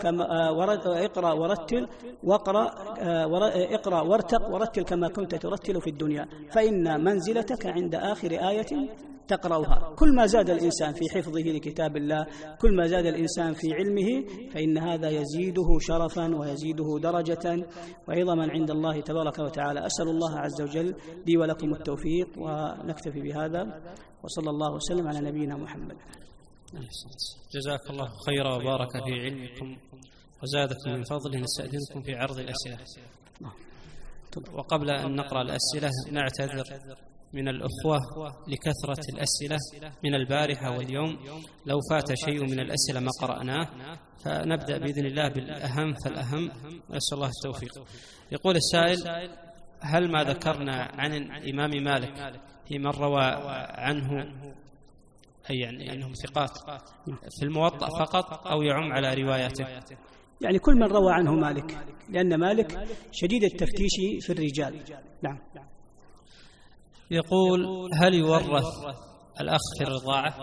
اقرأ ورتل اقرأ وارتق ورتل كما كنت ترتل في الدنيا، فإن منزلتك عند آخر آية تقرأها. كل ما زاد الإنسان في حفظه لكتاب الله، كل ما زاد الإنسان في علمه، فإن هذا يزيده شرفا ويزيده درجة وعظما عند الله تبارك وتعالى. أسأل الله عز وجل لي ولكم التوفيق، ونكتفي بهذا، وصلى الله وسلم على نبينا محمد. جزاك الله خيرا وبارك في علمكم وزادكم من فضله. نستأذنكم في عرض الأسئلة. وقبل أن نقرأ الأسئلة نعتذر من الأخوة لكثرة الأسئلة من البارحة واليوم، لو فات شيء من الأسئلة ما قرأناه، فنبدأ بإذن الله بالأهم فالأهم، نسأل الله التوفيق. يقول السائل: هل ما ذكرنا عن الإمام مالك في من روى عنه، أي يعني أنهم ثقات، في الموطأ فقط أو يعم على رواياته؟ يعني كل من روى عنه مالك، لأن مالك شديد التفتيش في الرجال. نعم. يقول: هل يورث الأخ في الرضاعة؟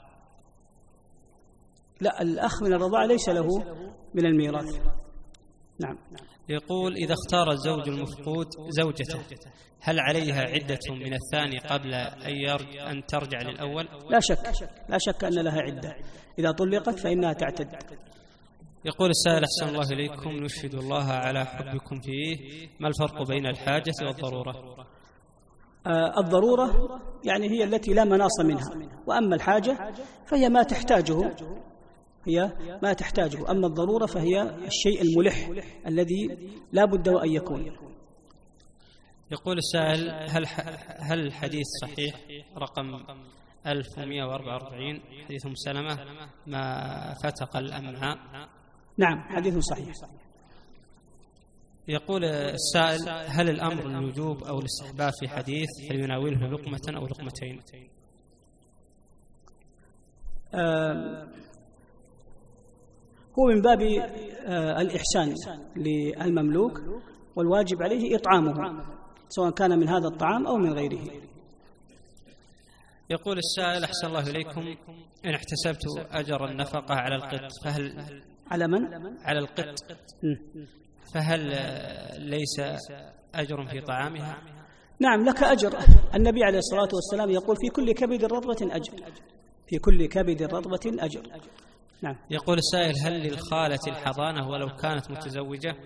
لا، الأخ من الرضاعة ليس له من الميراث. نعم. يقول: إذا اختار الزوج المفقود زوجته هل عليها عدة من الثاني قبل أن ترجع للأول؟ لا شك أن لها عدة. إذا طلقت فإنها تعتد. يقول السائل أحسن الله إليكم، نشهد الله على حبكم فيه، ما الفرق بين الحاجة والضرورة؟ الضرورة يعني هي التي لا مناص منها، وأما الحاجة فهي ما تحتاجه، أما الضرورة فهي الشيء الملح الذي لا بد أن يكون. يقول السائل هل الحديث صحيح رقم 1144 حديث أم سلمة ما فتق الأمعاء؟ نعم حديث صحيح. يقول السائل هل الأمر الوجوب أو الاستحباب في حديث فيناوله لقمة أو لقمتين؟ هو من باب الإحسان للمملوك، والواجب عليه إطعامه سواء كان من هذا الطعام أو من غيره. يقول السائل أحسن الله إليكم، إن احتسبت أجر النفقة على القط فهل على من؟ على القط فهل ليس أجر في طعامها؟ نعم لك أجر. النبي عليه الصلاة والسلام يقول في كل كبد رطبة أجر، في كل كبد رطبة أجر. نعم. يقول السائل هل للخالة الحضانة ولو كانت متزوجة؟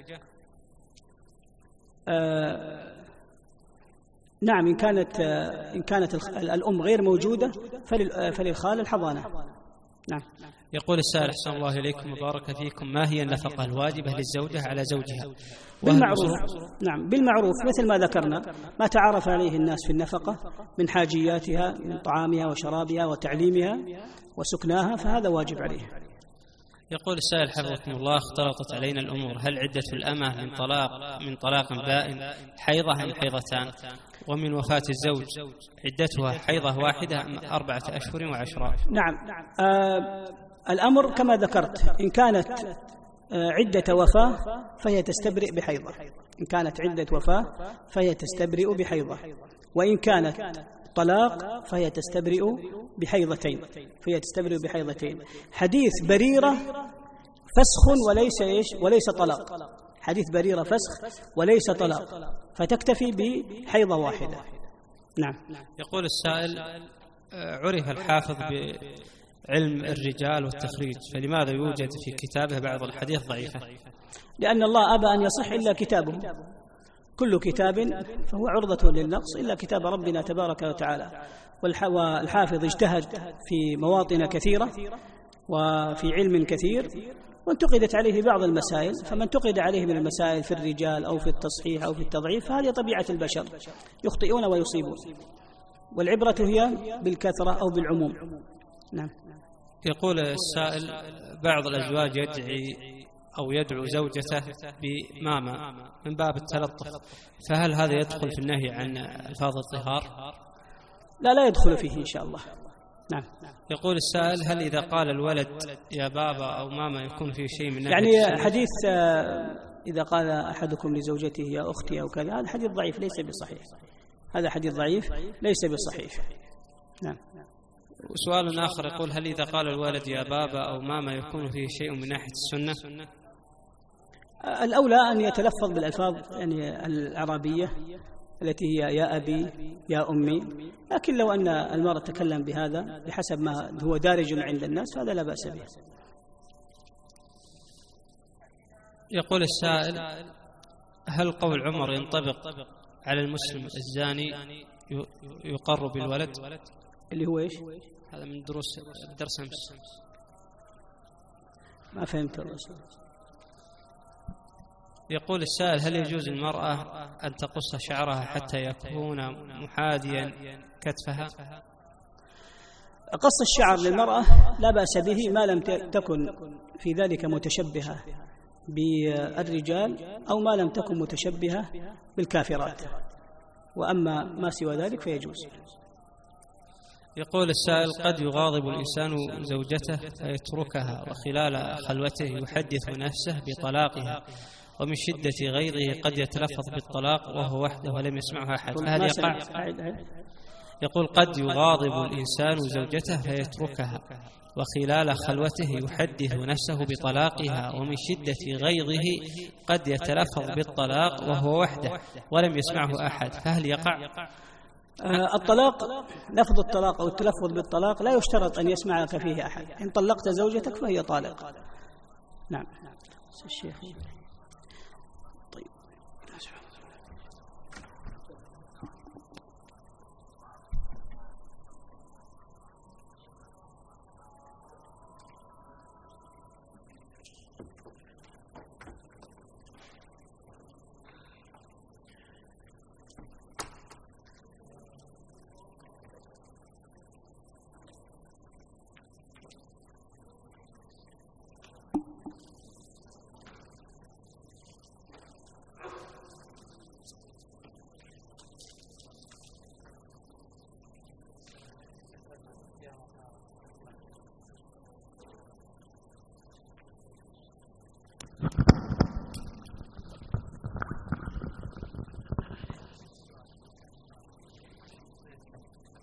نعم إن كانت الأم غير موجودة فللخالة الحضانة. نعم. يقول السائل أحسن الله إليكم وبارك فيكم، ما هي النفقة الواجبة للزوجة على زوجها؟ بالمعروف. نعم بالمعروف مثل ما ذكرنا، ما تعرف عليه الناس في النفقة من حاجياتها من طعامها وشرابها وتعليمها وسكناها، فهذا واجب عليه. يقول السائل حفظكم الله، اختلطت علينا الأمور، هل عدة الأمة من طلاق بائن حيضة أم حيضتان؟ ومن وفاة الزوج عدتها حيضة واحدة أم 4 أشهر و10؟ نعم الأمر كما ذكرت، إن كانت عدة وفاة فهي تستبرئ بحيضة، إن كانت عدة وفاة فهي تستبرئ بحيضة، وإن كانت طلاق فهي تستبرئ بحيضتين، حديث بريرة فسخ وليس طلاق، حديث بريرة فسخ وليس طلاق، فتكتفي بحيضة واحدة. نعم. يقول السائل عرف الحافظ بعلم الرجال والتخريج، فلماذا يوجد في كتابه بعض الحديث ضعيفة؟ لأن الله أبى أن يصح إلا كتابه، كل كتاب فهو عرضة للنقص إلا كتاب ربنا تبارك وتعالى. والحافظ اجتهد في مواطن كثيرة وفي علم كثير، وانتقدت عليه بعض المسائل، فمن انتقد عليه من المسائل في الرجال أو في التصحيح أو في التضعيف فهذه طبيعة البشر، يخطئون ويصيبون، والعبرة هي بالكثرة أو بالعموم. نعم. يقول السائل بعض الأزواج يدعو زوجته بماما من باب التلطف، فهل هذا يدخل في النهي عن ألفاظ الطهار؟ لا يدخل فيه إن شاء الله. نعم. يقول السائل هل إذا قال الولد يا بابا أو ماما يكون فيه شيء من يعني حديث إذا قال أحدكم لزوجته يا أختي أو كذا، هذا حديث ضعيف ليس بصحيح، هذا حديث ضعيف ليس بصحيح. نعم. وسؤال آخر يقول هل إذا قال الولد يا بابا أو ماما يكون فيه شيء من ناحية السنة؟ الأولى أن يتلفظ بالألفاظ يعني العربية التي هي يا أبي يا أمي، لكن لو أن المرأة تكلم بهذا بحسب ما هو دارج عند الناس فهذا لا بأس به. يقول السائل هل قول عمر ينطبق على المسلم الزاني يقر بالولد؟ اللي هو إيش؟ هذا من درس أمس. ما فهمت الرسول. يقول السائل هل يجوز للمرأة أن تقص شعرها حتى يكون محاذيا كتفها؟ قص الشعر للمرأة لا بأس به ما لم تكن في ذلك متشبهة بالرجال أو ما لم تكن متشبهة بالكافرات، وأما ما سوى ذلك فيجوز. يقول السائل قد يغاضب الإنسان زوجته فيتركها وخلال خلوته يحدث نفسه بطلاقها، ومن شدة غيظه قد يتلفظ بالطلاق وهو وحده ولم يسمعها أحد، فهل يقع؟ يقول قد يغاضب الإنسان زوجته فيتركها وخلال خلوته يحدث نفسه بطلاقها، ومن شدة غيظه قد يتلفظ بالطلاق وهو وحده ولم يسمعه أحد، فهل يقع؟ الطلاق لفظ الطلاق أو التلفظ بالطلاق لا يشترط أن يسمعك فيه أحد، إن طلقت زوجتك فهي طالق، نعم الشيخ